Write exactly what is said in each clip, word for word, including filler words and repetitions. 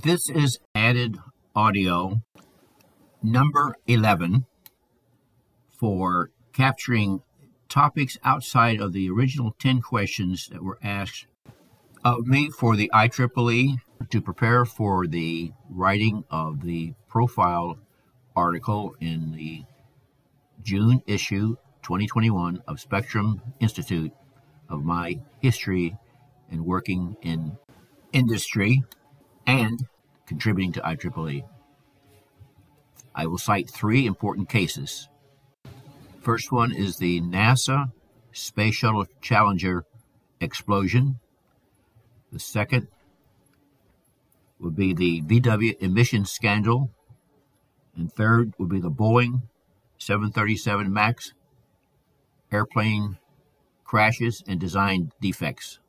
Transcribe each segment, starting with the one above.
This is added audio number eleven for capturing topics outside of the original ten questions that were asked of me for the I triple E to prepare for the writing of the profile article in the June issue twenty twenty-one of Spectrum Institute of my history and working in industry and contributing to I triple E. I will cite three important cases. First one is the NASA Space Shuttle Challenger explosion. The second would be the V W emissions scandal. And third would be the Boeing seven thirty-seven MAX airplane crashes and design defects.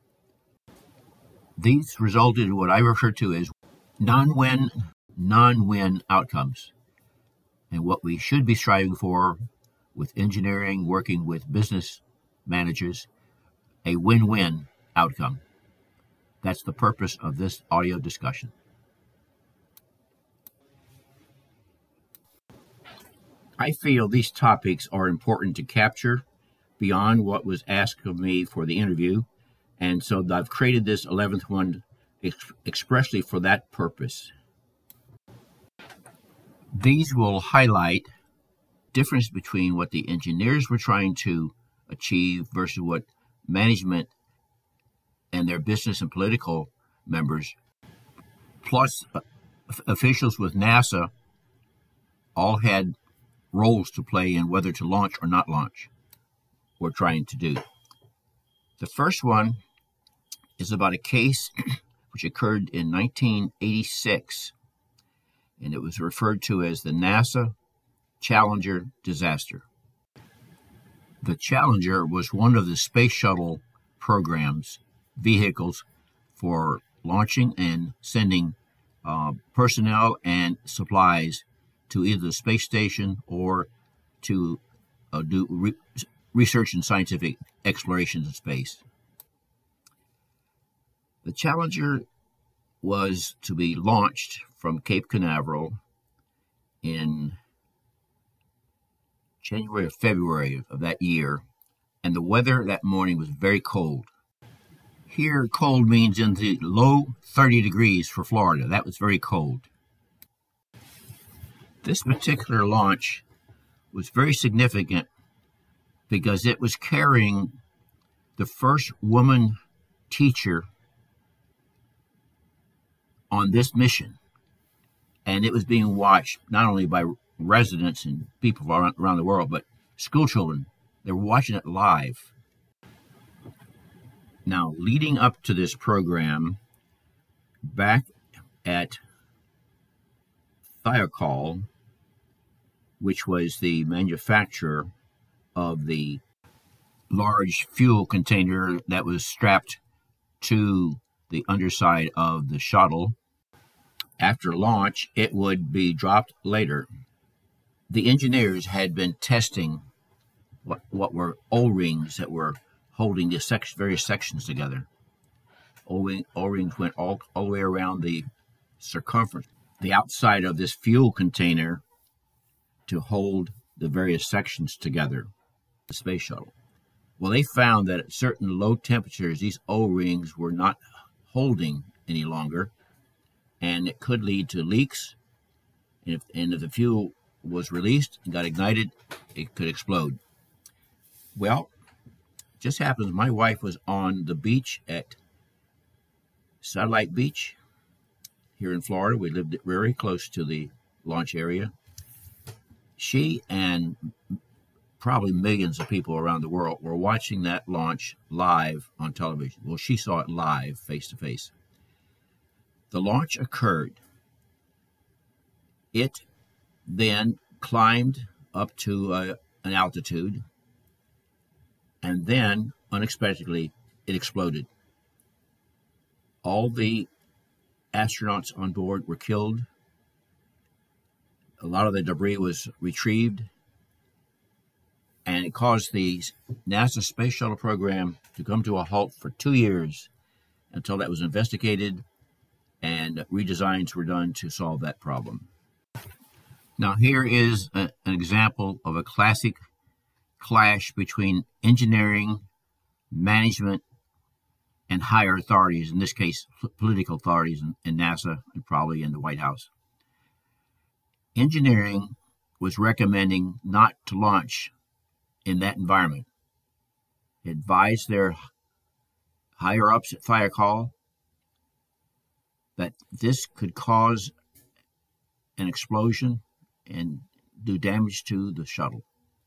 These resulted in what I refer to as non-win, non-win outcomes. And what we should be striving for with engineering, working with business managers, a win-win outcome. That's the purpose of this audio discussion. I feel these topics are important to capture beyond what was asked of me for the interview, and so I've created this eleventh one ex- expressly for that purpose. These will highlight difference between what the engineers were trying to achieve versus what management and their business and political members, plus uh, officials with NASA, all had roles to play in whether to launch or not launch, were trying to do. The first one is about a case which occurred in nineteen eighty-six, and it was referred to as the NASA Challenger disaster. The Challenger was one of the space shuttle programs, vehicles for launching and sending uh, personnel and supplies to either the space station or to uh, do re- research and scientific explorations in space. The Challenger was to be launched from Cape Canaveral in January or February of that year, and the weather that morning was very cold. Here, cold means in the low thirty degrees for Florida. That was very cold. This particular launch was very significant because it was carrying the first woman teacher on this mission. And it was being watched not only by residents and people around the world, but school children. They were watching it live. Now, leading up to this program, back at Thiokol, which was the manufacturer of the large fuel container that was strapped to the underside of the shuttle, after launch, it would be dropped later. The engineers had been testing what, what were O-rings that were holding the sec- various sections together. O-ring, O-rings went all, all the way around the circumference, the outside of this fuel container, to hold the various sections together, the space shuttle. Well, they found that at certain low temperatures, these O-rings were not holding any longer, and it could lead to leaks. And if, and if the fuel was released and got ignited, it could explode. Well, it just happens my wife was on the beach at Satellite Beach here in Florida. We lived very close to the launch area. She and probably millions of people around the world were watching that launch live on television. Well, she saw it live, face to face. The launch occurred. It then climbed up to uh, an altitude, and then, unexpectedly, it exploded. All the astronauts on board were killed. A lot of the debris was retrieved, and it caused the NASA Space Shuttle program to come to a halt for two years until that was investigated and redesigns were done to solve that problem. Now, here is a, an example of a classic clash between engineering, management, and higher authorities, in this case, political authorities in, in NASA and probably in the White House. Engineering was recommending not to launch in that environment. It advised their higher-ups at Fire Call that this could cause an explosion and do damage to the shuttle.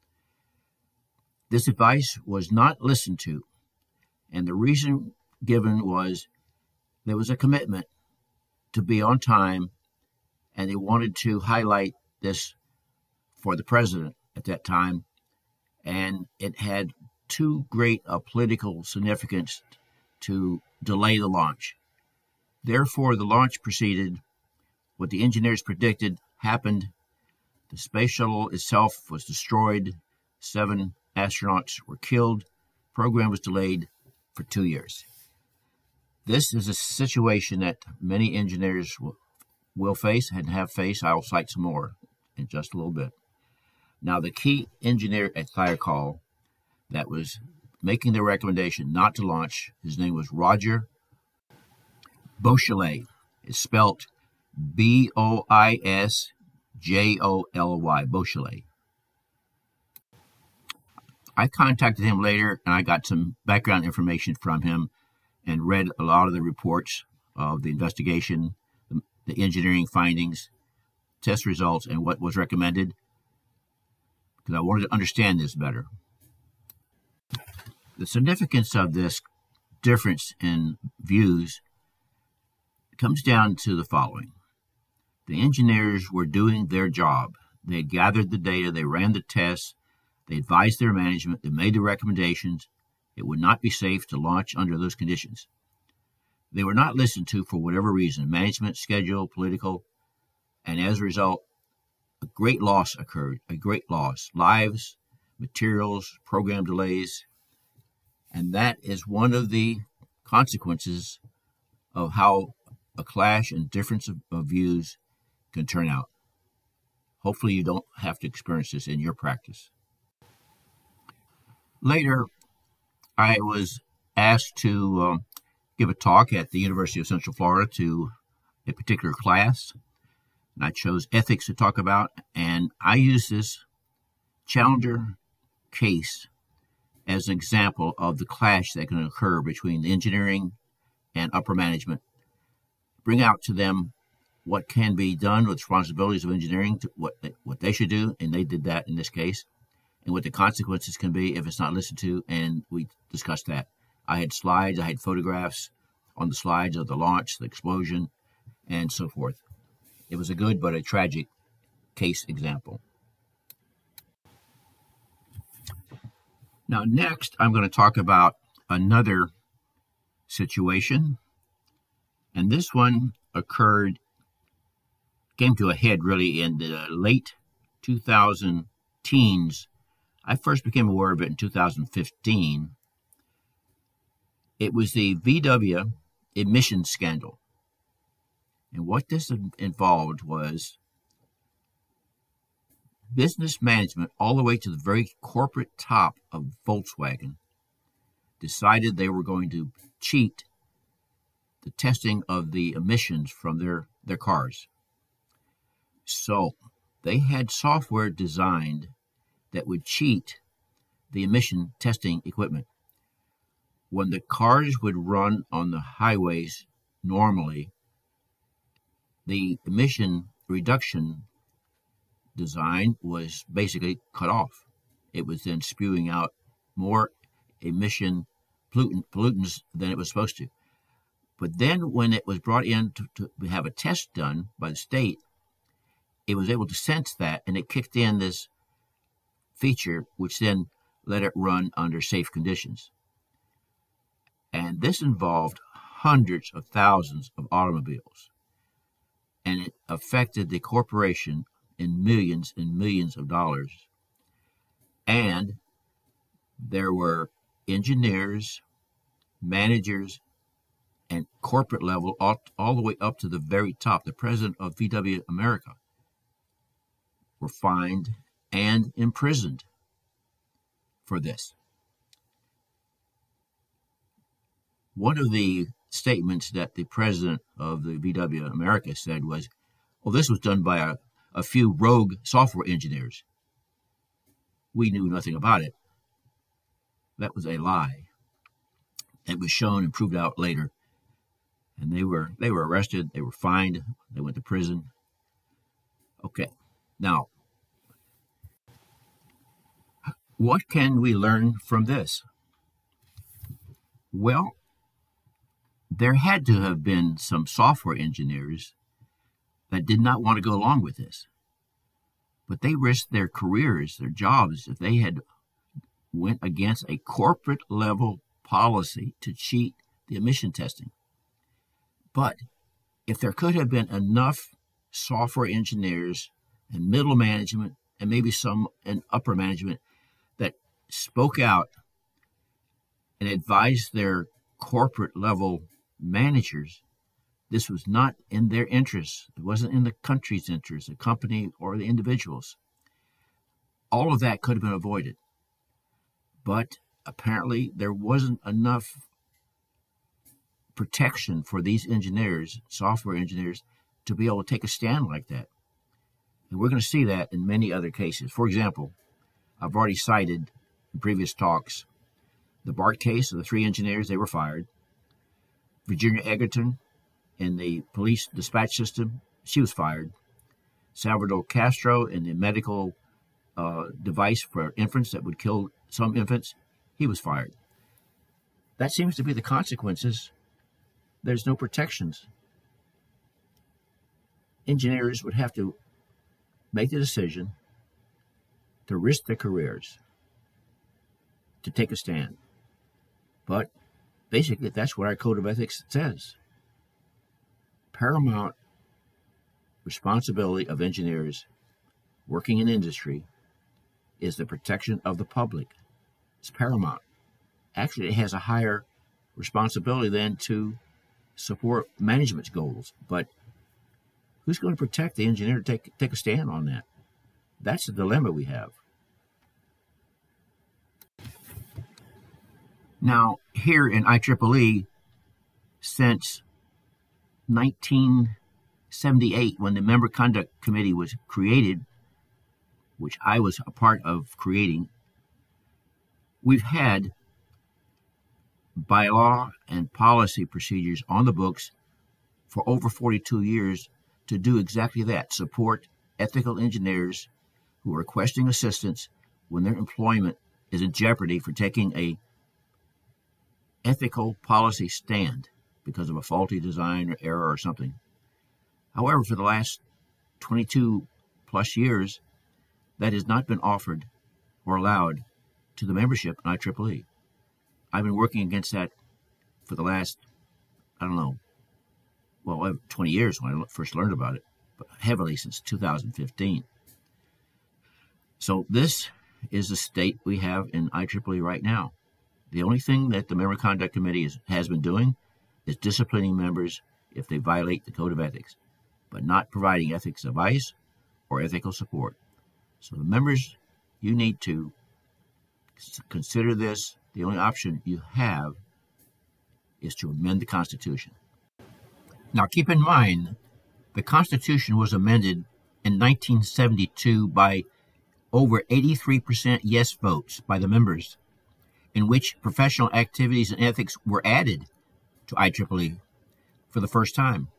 This advice was not listened to, and the reason given was there was a commitment to be on time, and they wanted to highlight this for the president at that time, and it had too great a political significance to delay the launch. Therefore, the launch proceeded. What the engineers predicted happened. The space shuttle itself was destroyed. Seven astronauts were killed. The program was delayed for two years. This is a situation that many engineers will, will face and have faced. I will cite some more in just a little bit. Now, the key engineer at Fire Call that was making the recommendation not to launch, his name was Roger Boisjoly. It's spelled B O I S J O L Y, Boisjoly. I contacted him later, and I got some background information from him and read a lot of the reports of the investigation, the, the engineering findings, test results, and what was recommended, because I wanted to understand this better. The significance of this difference in views comes down to the following. The engineers were doing their job. They had gathered the data, they ran the tests, they advised their management, they made the recommendations. It would not be safe to launch under those conditions. They were not listened to for whatever reason, management, schedule, political, and as a result, a great loss occurred, a great loss. Lives, materials, program delays, and that is one of the consequences of how a clash and difference of, of views can turn out. Hopefully you don't have to experience this in your practice. Later, I was asked to um, give a talk at the University of Central Florida to a particular class, and I chose ethics to talk about, and I used this Challenger case as an example of the clash that can occur between the engineering and upper management. Bring out to them what can be done with responsibilities of engineering, to what they, what they should do, and they did that in this case, and what the consequences can be if it's not listened to, and we discussed that. I had slides, I had photographs on the slides of the launch, the explosion, and so forth. It was a good but a tragic case example. Now, next, I'm going to talk about another situation, and this one occurred, came to a head really in the late two thousand teens. I first became aware of it in two thousand fifteen. It was the V W emissions scandal. And what this involved was business management all the way to the very corporate top of Volkswagen decided they were going to cheat the testing of the emissions from their, their cars. So they had software designed that would cheat the emission testing equipment. When the cars would run on the highways normally, the emission reduction design was basically cut off. It was then spewing out more emission pollutant, pollutants than it was supposed to. But then when it was brought in to, to have a test done by the state, it was able to sense that, and it kicked in this feature, which then let it run under safe conditions. And this involved hundreds of thousands of automobiles. And it affected the corporation in millions and millions of dollars. And there were engineers, managers, and corporate level, all, all the way up to the very top. The president of V W America were fined and imprisoned for this. One of the statements that the president of the V W America said was, well, this was done by a, a few rogue software engineers. We knew nothing about it. That was a lie. It was shown and proved out later. And they were they were arrested, they were fined, they went to prison. Okay, now, what can we learn from this? Well, there had to have been some software engineers that did not want to go along with this. But they risked their careers, their jobs, if they had went against a corporate level policy to cheat the emission testing. But if there could have been enough software engineers and middle management and maybe some in upper management that spoke out and advised their corporate level managers, this was not in their interests. It wasn't in the country's interest, the company or the individuals. All of that could have been avoided. But apparently there wasn't enough protection for these engineers, software engineers, to be able to take a stand like that. And we're going to see that in many other cases. For example, I've already cited in previous talks the BART case of the three engineers, they were fired. Virginia Egerton in the police dispatch system, she was fired. Salvador Castro in the medical uh, device for infants that would kill some infants, he was fired. That seems to be the consequences. There's no protections. Engineers would have to make the decision to risk their careers, to take a stand. But basically, that's what our code of ethics says. Paramount responsibility of engineers working in industry is the protection of the public. It's paramount. Actually, it has a higher responsibility than to support management's goals. But who's going to protect the engineer to take, take a stand on that? That's the dilemma we have. Now, here in I triple E, since nineteen seventy-eight, when the Member Conduct Committee was created, which I was a part of creating, we've had bylaw and policy procedures on the books for over forty-two years to do exactly that, support ethical engineers who are requesting assistance when their employment is in jeopardy for taking a ethical policy stand because of a faulty design or error or something. However, for the last twenty-two plus years, that has not been offered or allowed to the membership in I triple E. I've been working against that for the last, I don't know, well, twenty years when I first learned about it, but heavily since two thousand fifteen. So this is the state we have in I triple E right now. The only thing that the Member Conduct Committee is, has been doing is disciplining members if they violate the Code of Ethics, but not providing ethics advice or ethical support. So the members, you need to consider this. The only option you have is to amend the Constitution. Now keep in mind, the Constitution was amended in nineteen seventy-two by over eighty-three percent yes votes by the members, in which professional activities and ethics were added to I triple E for the first time.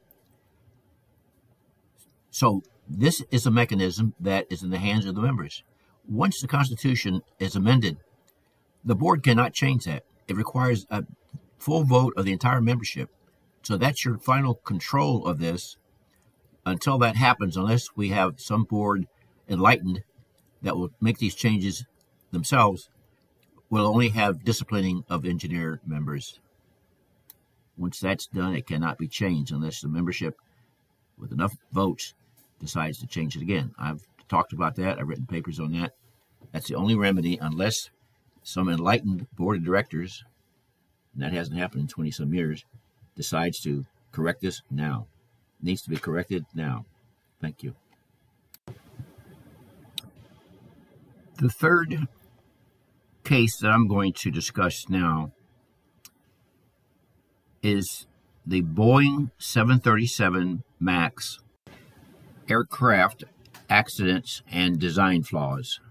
So this is a mechanism that is in the hands of the members. Once the Constitution is amended, the board cannot change that. It requires a full vote of the entire membership. So that's your final control of this until that happens, unless we have some board enlightened that will make these changes themselves. We'll only have disciplining of engineer members. Once that's done, it cannot be changed unless the membership with enough votes decides to change it again. I've talked about that. I've written papers on that. That's the only remedy, unless some enlightened board of directors, and that hasn't happened in twenty-some years, decides to correct this now. It needs to be corrected now. Thank you. The third case that I'm going to discuss now is the Boeing seven thirty-seven MAX aircraft accidents and design flaws.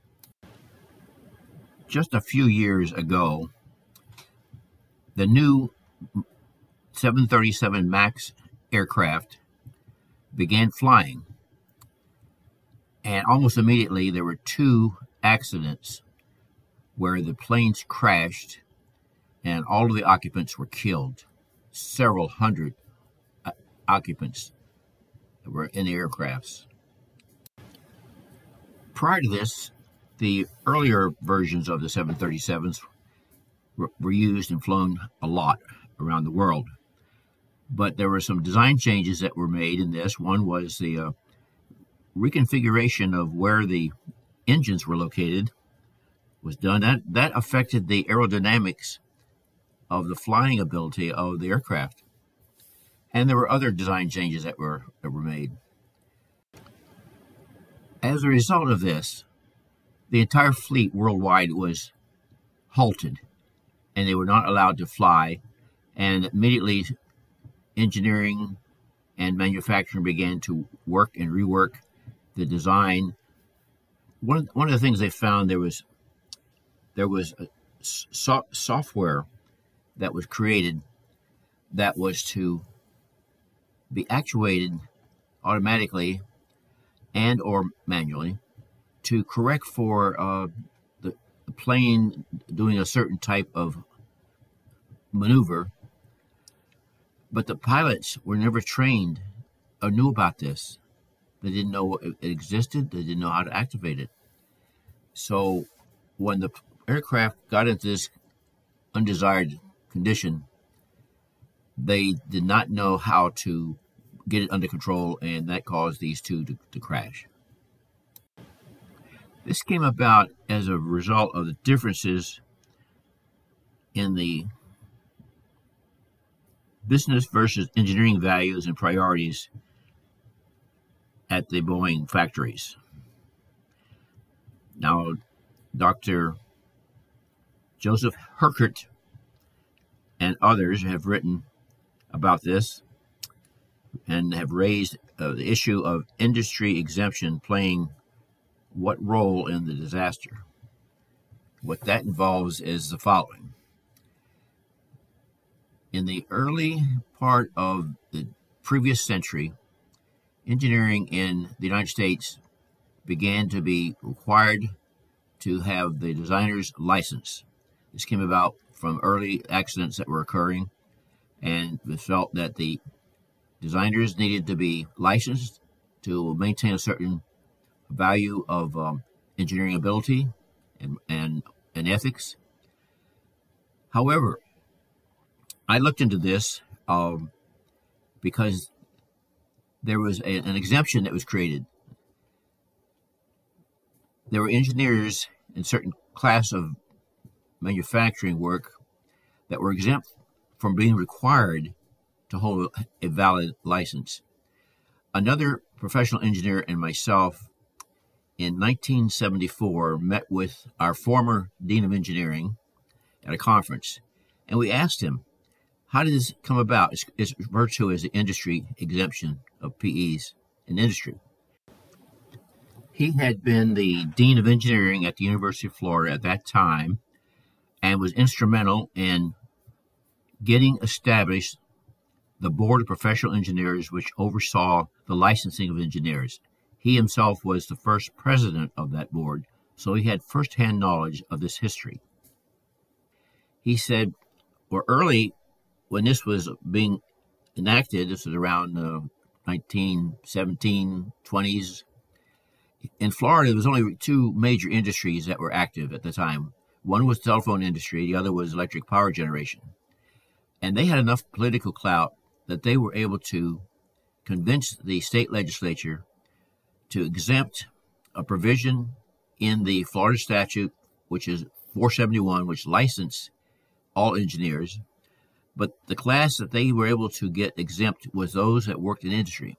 Just a few years ago, the new seven thirty-seven MAX aircraft began flying, and almost immediately there were two accidents where the planes crashed and all of the occupants were killed. Several hundred occupants that were in the aircrafts. Prior to this, the earlier versions of the seven thirty-sevens were, were used and flown a lot around the world. But there were some design changes that were made in this. One was the uh, reconfiguration of where the engines were located was done. That, that affected the aerodynamics of the flying ability of the aircraft. And there were other design changes that were that were made. As a result of this, the entire fleet worldwide was halted, and they were not allowed to fly. And immediately, engineering and manufacturing began to work and rework the design. One one of the things they found there was there was a so- software that was created that was to be actuated automatically and or manually to correct for uh, the, the plane doing a certain type of maneuver. But the pilots were never trained or knew about this. They didn't know it existed. They didn't know how to activate it. So when the aircraft got into this undesired condition, they did not know how to get it under control, and that caused these two to, to crash. This came about as a result of the differences in the business versus engineering values and priorities at the Boeing factories. Now, Doctor Joseph Herkert and others have written about this and have raised uh, the issue of industry exemption playing what role in the disaster. What that involves is the following. In the early part of the previous century, engineering in the United States began to be required to have the designer's license. This came about from early accidents that were occurring, and it felt that the designers needed to be licensed to maintain a certain value of um, engineering ability and, and, and ethics. However, I looked into this um, because there was a, an exemption that was created. There were engineers in certain class of manufacturing work that were exempt from being required to hold a valid license. Another professional engineer and myself in nineteen seventy-four met with our former Dean of Engineering at a conference, and we asked him, how did this come about? It's, it's referred to as the industry exemption of P Es in industry. He had been the Dean of Engineering at the University of Florida at that time and was instrumental in getting established the Board of Professional Engineers, which oversaw the licensing of engineers. He himself was the first president of that board, so he had firsthand knowledge of this history. He said, well, early when this was being enacted, this was around uh, nineteen seventeen, twenties, in Florida, there was only two major industries that were active at the time. One was the telephone industry, the other was electric power generation. And they had enough political clout that they were able to convince the state legislature to exempt a provision in the Florida statute, which is four seventy-one, which licensed all engineers. But the class that they were able to get exempt was those that worked in industry.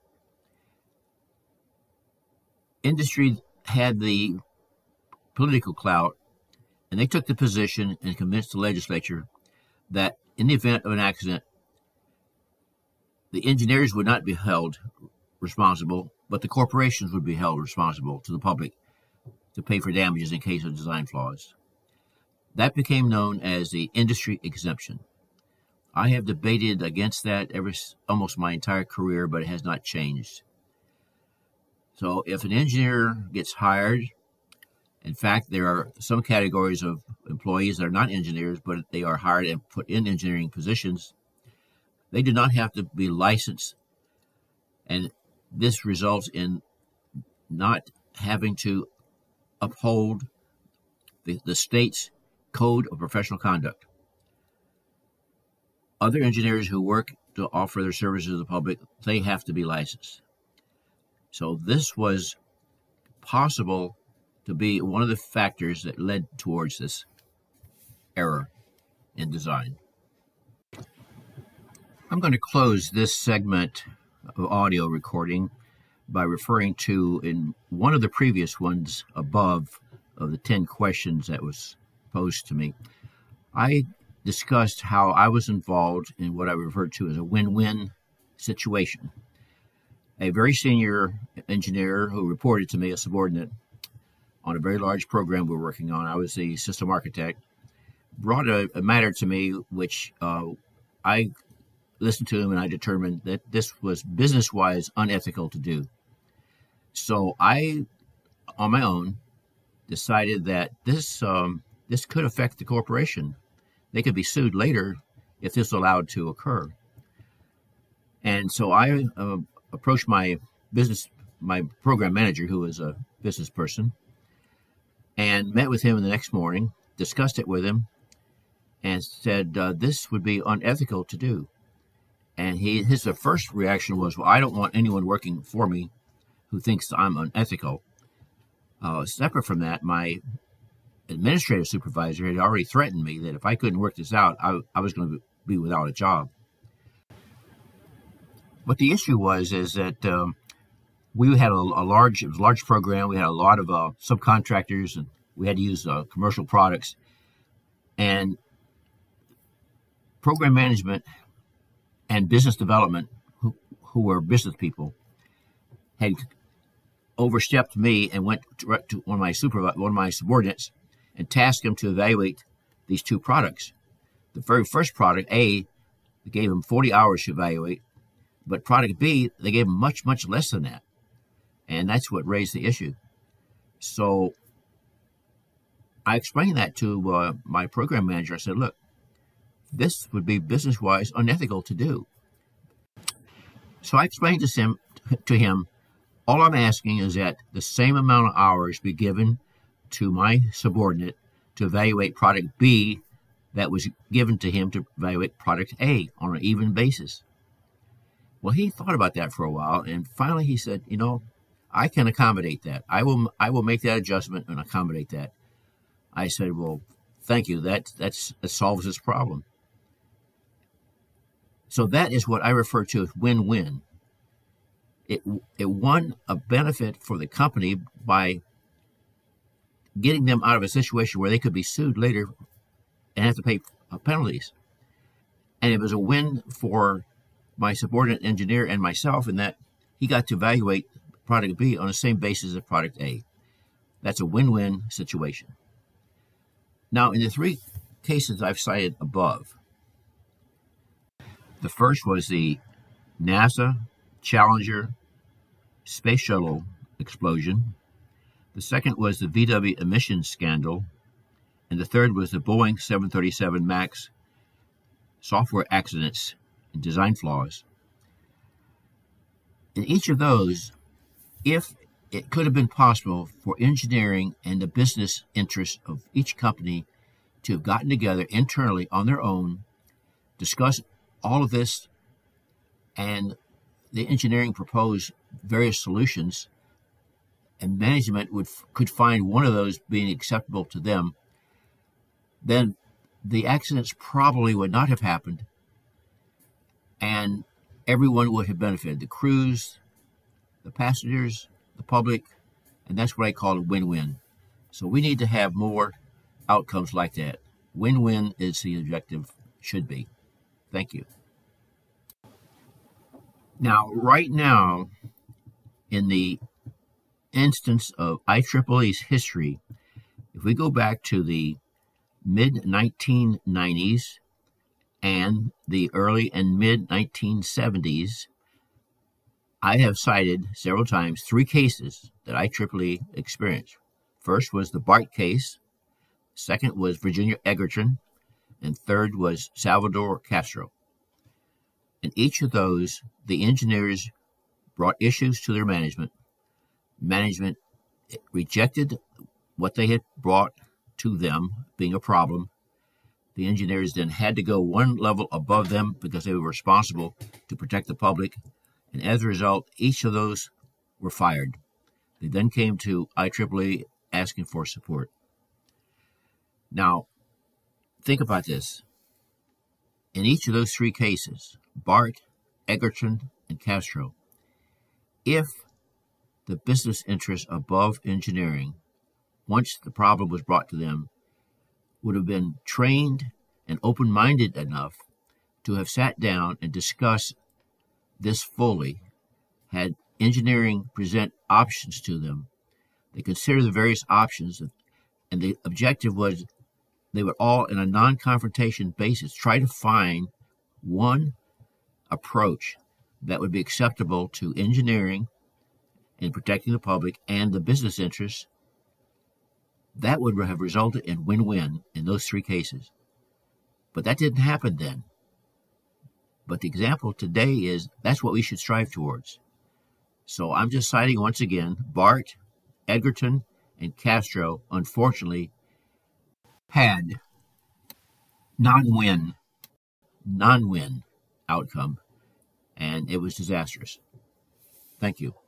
Industry had the political clout, and they took the position and convinced the legislature that in the event of an accident, the engineers would not be held responsible, but the corporations would be held responsible to the public to pay for damages in case of design flaws. That became known as the industry exemption. I have debated against that ever almost my entire career, but it has not changed. So if an engineer gets hired, in fact, there are some categories of employees that are not engineers, but they are hired and put in engineering positions. They do not have to be licensed, and this results in not having to uphold the, the state's code of professional conduct. Other engineers who work to offer their services to the public, they have to be licensed. So this was possible to be one of the factors that led towards this error in design. I'm going to close this segment of audio recording by referring to, in one of the previous ones above of the ten questions that was posed to me, I discussed how I was involved in what I referred to as a win-win situation. A very senior engineer who reported to me, a subordinate, on a very large program we were working on, I was the system architect, brought a, a matter to me which uh, I listened to him and I determined that this was business-wise unethical to do. So I, on my own, decided that this um, this could affect the corporation. They could be sued later if this was allowed to occur. And so I uh, approached my business, my program manager, who was a business person, and met with him the next morning, discussed it with him, and said uh, this would be unethical to do. And he, his uh, first reaction was, well, I don't want anyone working for me who thinks I'm unethical. Uh, separate from that, my administrative supervisor had already threatened me that if I couldn't work this out, I, I was going to be without a job. What the issue was is that um, we had a, a large, it was a large program. We had a lot of uh, subcontractors, and we had to use uh, commercial products. And program management and business development, who, who were business people, had overstepped me and went to, to one of my supervi- one of my subordinates and tasked him to evaluate these two products. The very first product, A, they gave him forty hours to evaluate, but product B, they gave him much, much less than that. And that's what raised the issue. So I explained that to uh, my program manager. I said, look, this would be business-wise unethical to do. So I explained to him, to him, all I'm asking is that the same amount of hours be given to my subordinate to evaluate product B that was given to him to evaluate product A on an even basis. Well, he thought about that for a while, and finally he said, you know, I can accommodate that. I will I will make that adjustment and accommodate that. I said, well, thank you. That, that's, that solves this problem. So that is what I refer to as win-win. It, it won a benefit for the company by getting them out of a situation where they could be sued later and have to pay penalties. And it was a win for my subordinate engineer and myself in that he got to evaluate product B on the same basis as product A. That's a win-win situation. Now, in the three cases I've cited above, the first was the NASA Challenger space shuttle explosion. The second was the V W emissions scandal. And the third was the Boeing seven thirty-seven MAX software accidents and design flaws. In each of those, if it could have been possible for engineering and the business interests of each company to have gotten together internally on their own, discuss all of this, and the engineering propose various solutions, and management would could find one of those being acceptable to them, then the accidents probably would not have happened, and everyone would have benefited: the crews, the passengers, the public, and that's what I call a win-win. So we need to have more outcomes like that. Win-win is the objective, should be. Thank you. Now, right now, in the instance of I triple E's history, if we go back to the mid nineteen nineties and the early and mid nineteen seventies, I have cited several times three cases that I triple E experienced. First was the BART case, second was Virginia Egerton, and third was Salvador Castro. In each of those, the engineers brought issues to their management. Management rejected what they had brought to them being a problem. The engineers then had to go one level above them because they were responsible to protect the public, and as a result, each of those were fired. They then came to I triple E asking for support. Now, think about this. In each of those three cases, BART, Egerton, and Castro, if the business interests above engineering, once the problem was brought to them, would have been trained and open-minded enough to have sat down and discussed this fully, had engineering present options to them, they considered the various options, and the objective was they would all, in a non-confrontation basis, try to find one approach that would be acceptable to engineering in protecting the public and the business interests. That would have resulted in win-win in those three cases. But that didn't happen then. But the example today is that's what we should strive towards. So I'm just citing once again, BART, Egerton, and Castro, unfortunately, had non-win, non-win outcome, and it was disastrous. Thank you.